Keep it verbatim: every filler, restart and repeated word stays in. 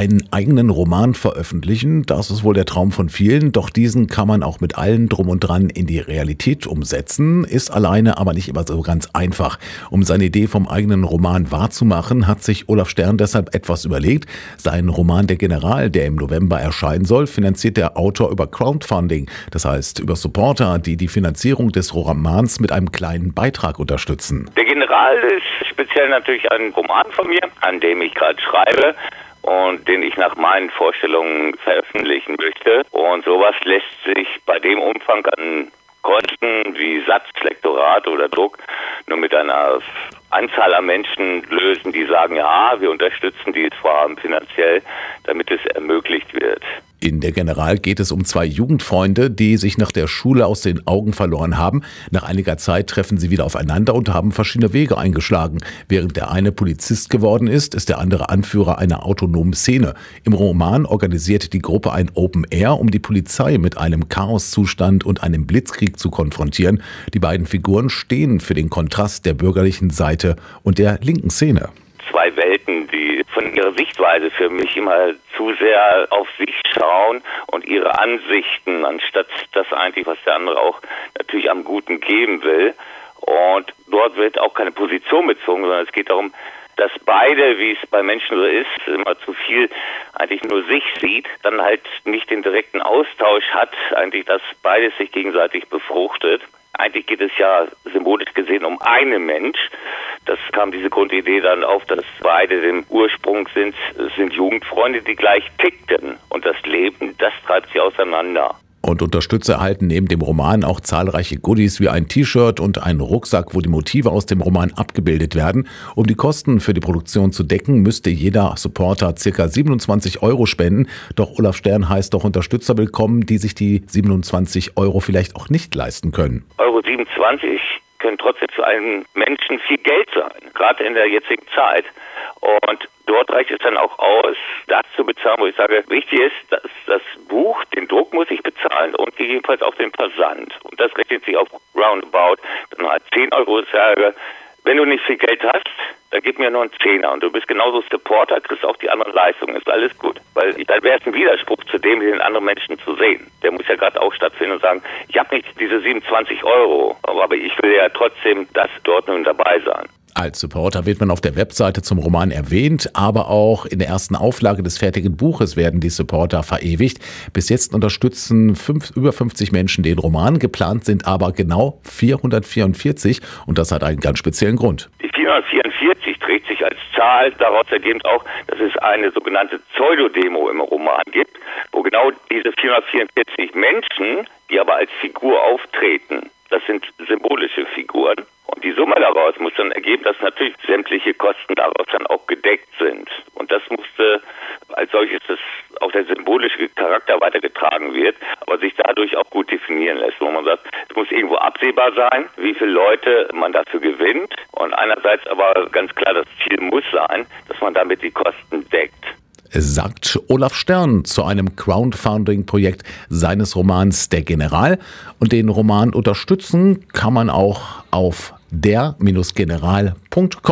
Einen eigenen Roman veröffentlichen, das ist wohl der Traum von vielen, doch diesen kann man auch mit allem drum und dran in die Realität umsetzen, ist alleine aber nicht immer so ganz einfach. Um seine Idee vom eigenen Roman wahrzumachen, hat sich Olaf Stern deshalb etwas überlegt. Seinen Roman Der General, der im November erscheinen soll, finanziert der Autor über Crowdfunding, das heißt über Supporter, die die Finanzierung des Romans mit einem kleinen Beitrag unterstützen. Der General ist speziell natürlich ein Roman von mir, an dem ich gerade schreibe und den ich nach meinen Vorstellungen veröffentlichen möchte. Und sowas lässt sich bei dem Umfang an Kosten wie Satz, Lektorat oder Druck nur mit einer Anzahl an Menschen lösen, die sagen, ja, wir unterstützen dieses Vorhaben finanziell, damit es ermöglicht wird. In Der General geht es um zwei Jugendfreunde, die sich nach der Schule aus den Augen verloren haben. Nach einiger Zeit treffen sie wieder aufeinander und haben verschiedene Wege eingeschlagen. Während der eine Polizist geworden ist, ist der andere Anführer einer autonomen Szene. Im Roman organisiert die Gruppe ein Open Air, um die Polizei mit einem Chaoszustand und einem Blitzkrieg zu konfrontieren. Die beiden Figuren stehen für den Kontrast der bürgerlichen Seite und der linken Szene. Zwei Welten, die von ihrer Sichtweise für mich immer zu sehr auf sich schauen und ihre Ansichten, anstatt das eigentlich, was der andere auch natürlich am Guten geben will. Und dort wird auch keine Position bezogen, sondern es geht darum, dass beide, wie es bei Menschen so ist, immer zu viel eigentlich nur sich sieht, dann halt nicht den direkten Austausch hat, eigentlich, dass beides sich gegenseitig befruchtet. Eigentlich geht es ja symbolisch gesehen um einen Mensch. Das kam diese Grundidee dann auf, dass beide dem Ursprung sind, sind Jugendfreunde, die gleich tickten. Und das Leben, das treibt sie auseinander. Und Unterstützer erhalten neben dem Roman auch zahlreiche Goodies wie ein T-Shirt und einen Rucksack, wo die Motive aus dem Roman abgebildet werden. Um die Kosten für die Produktion zu decken, müsste jeder Supporter ca. siebenundzwanzig Euro spenden. Doch Olaf Stern heißt doch Unterstützer willkommen, die sich die siebenundzwanzig Euro vielleicht auch nicht leisten können. Euro siebenundzwanzig können trotzdem für einen Menschen viel Geld sein, gerade in der jetzigen Zeit. Und dort reicht es dann auch aus, das zu bezahlen, wo ich sage, wichtig ist, dass das Buch, den Druck muss ich bezahlen und gegebenenfalls auch den Versand. Und das rechnet sich auf roundabout dann halt zehn Euro. Ich sage, wenn du nicht viel Geld hast, dann gib mir nur einen Zehner und du bist genauso Supporter, kriegst auch die anderen Leistungen, ist alles gut. Weil dann wäre es ein Widerspruch zu dem, den anderen Menschen zu sehen. Der muss ja gerade auch stattfinden und sagen, ich habe nicht diese siebenundzwanzig Euro, aber ich will ja trotzdem, dass dort nun dabei sein. Als Supporter wird man auf der Webseite zum Roman erwähnt, aber auch in der ersten Auflage des fertigen Buches werden die Supporter verewigt. Bis jetzt unterstützen fünf, über fünfzig Menschen den Roman, geplant sind aber genau vierhundertvierundvierzig und das hat einen ganz speziellen Grund. Die vierhundertvierundvierzig trägt sich als Zahl daraus ergebend auch, dass es eine sogenannte Pseudodemo im Roman gibt, wo genau diese vierhundertvierundvierzig Menschen, die aber als Figur auftreten, das sind symbolische Figuren. Und die Summe daraus muss dann ergeben, dass natürlich sämtliche Kosten daraus dann auch gedeckt sind. Und das musste als solches, dass auch der symbolische Charakter weitergetragen wird, aber sich dadurch auch gut definieren lässt. Wo man sagt, es muss irgendwo absehbar sein, wie viele Leute man dafür gewinnt. Und einerseits aber ganz klar, das Ziel muss sein, dass man damit die Kosten deckt. Sagt Olaf Stern zu einem Crowdfunding-Projekt seines Romans Der General. Und den Roman unterstützen kann man auch auf der Bindestrich general Punkt com.